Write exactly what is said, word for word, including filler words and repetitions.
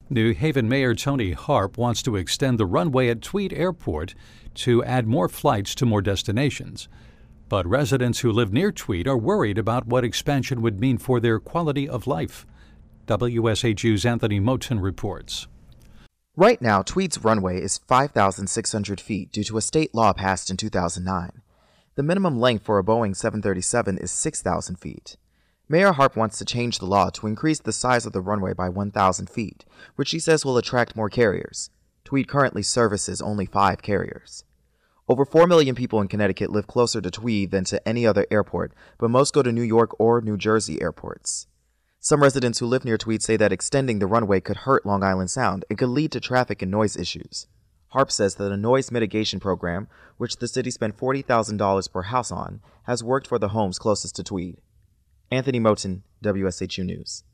New Haven Mayor Tony Harp wants to extend the runway at Tweed Airport to add more flights to more destinations. But residents who live near Tweed are worried about what expansion would mean for their quality of life. W S H U's Anthony Moten reports. Right now, Tweed's runway is five thousand six hundred feet due to a state law passed in two thousand nine. The minimum length for a Boeing seven thirty-seven is six thousand feet. Mayor Harp wants to change the law to increase the size of the runway by one thousand feet, which he says will attract more carriers. Tweed currently services only five carriers. Over four million people in Connecticut live closer to Tweed than to any other airport, but most go to New York or New Jersey airports. Some residents who live near Tweed say that extending the runway could hurt Long Island Sound and could lead to traffic and noise issues. Harp says that a noise mitigation program, which the city spent forty thousand dollars per house on, has worked for the homes closest to Tweed. Anthony Moten, W S H U News.